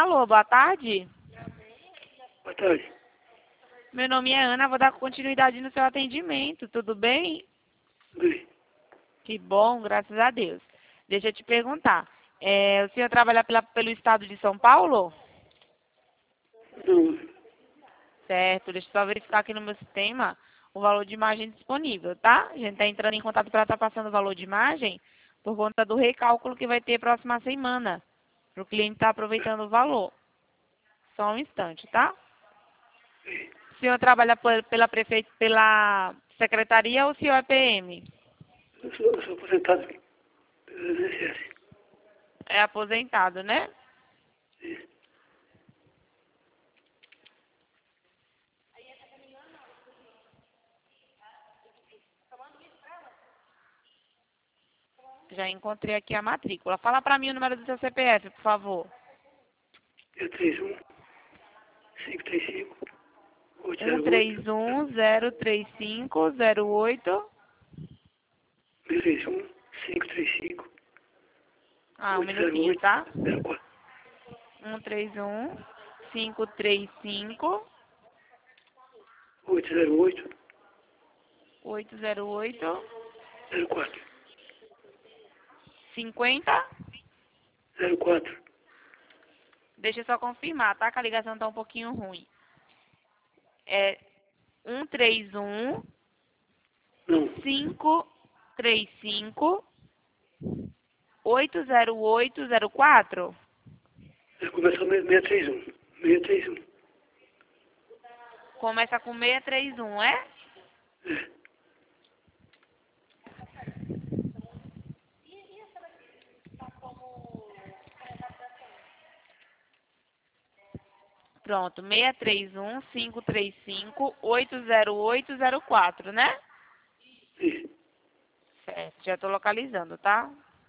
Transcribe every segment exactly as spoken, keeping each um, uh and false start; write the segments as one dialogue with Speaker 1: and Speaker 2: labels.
Speaker 1: Alô, boa tarde.
Speaker 2: Boa tarde.
Speaker 1: Meu nome é Ana, vou dar continuidade no seu atendimento, tudo bem?
Speaker 2: Bem,
Speaker 1: Que bom, graças a Deus. Deixa eu te perguntar, é, o senhor trabalha pela, pelo estado de São Paulo?
Speaker 2: não,
Speaker 1: Certo, deixa eu só verificar aqui no meu sistema o valor de imagem disponível, tá? A gente está entrando em contato para estar passando o valor de imagem por conta do recálculo que vai ter próxima semana, para o cliente estar aproveitando o valor. Só um instante, tá? O senhor trabalha por- pela, prefe... pela secretaria ou o senhor é P M?
Speaker 2: eu sou, eu sou aposentado pelo I N S S.
Speaker 1: É aposentado, né?
Speaker 2: Isso.
Speaker 1: Já encontrei aqui a matrícula. Fala para mim o número do seu C P F, por favor.
Speaker 2: É três um, cinco três cinco, oito
Speaker 1: um
Speaker 2: zero
Speaker 1: três
Speaker 2: oito,
Speaker 1: um zero três cinco zero oito.
Speaker 2: três um, cinco três cinco,
Speaker 1: Ah, um
Speaker 2: oito zero
Speaker 1: minutinho,
Speaker 2: oito,
Speaker 1: tá?
Speaker 2: zero quatro,
Speaker 1: um três um cinco três cinco
Speaker 2: oito zero oito,
Speaker 1: oito zero oito
Speaker 2: zero quatro,
Speaker 1: cinquenta.
Speaker 2: zero quatro.
Speaker 1: Deixa eu só confirmar, tá? Que a ligação tá um pouquinho ruim. É um três um
Speaker 2: Não,
Speaker 1: cinco três cinco oito zero oito zero quatro.
Speaker 2: é, começa seiscentos e trinta e um, seiscentos e trinta e um.
Speaker 1: Começa com seiscentos e trinta e um, é?
Speaker 2: É,
Speaker 1: Pronto, seiscentos e trinta e um cinco três cinco oito zero oito zero quatro, né?
Speaker 2: isso.
Speaker 1: Certo, já tô localizando, tá?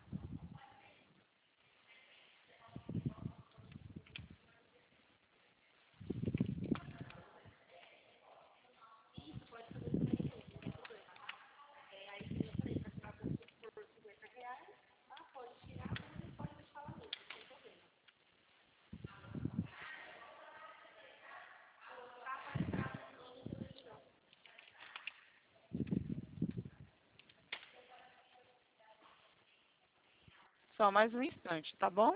Speaker 1: Só mais um instante, tá bom?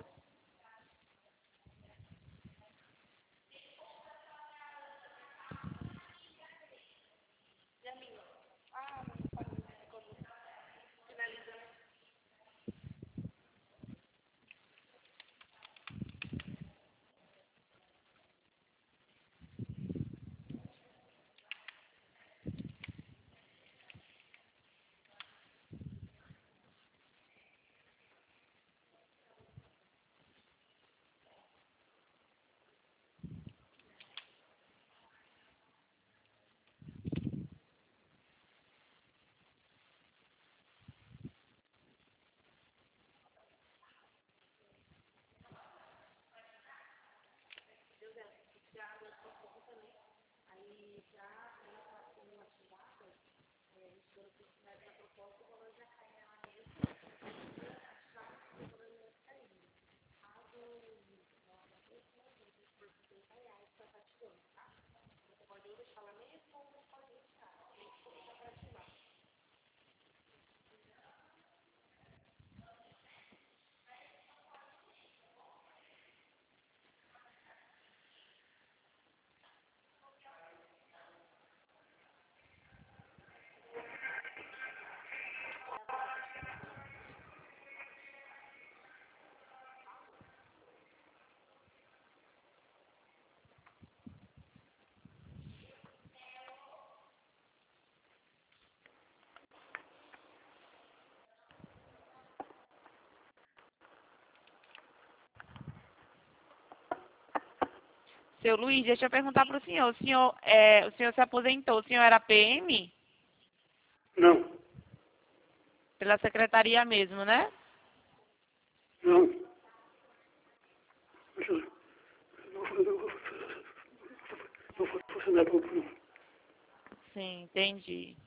Speaker 1: Seu Luiz, deixa eu perguntar pro senhor. O senhor, é, o senhor se aposentou, o senhor era P M?
Speaker 2: Não,
Speaker 1: Pela secretaria mesmo, né?
Speaker 2: não. Eu sou- Não vou, não vou, não vou funcionar público, não.
Speaker 1: Sim, entendi.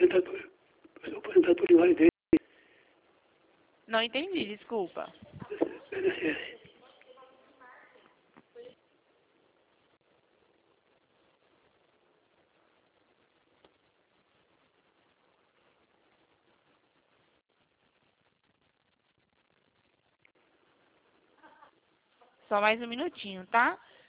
Speaker 2: aposentadoria, aposentadoria lá dele,
Speaker 1: Não entendi, desculpa.
Speaker 2: I N S S.
Speaker 1: Só mais um minutinho, tá?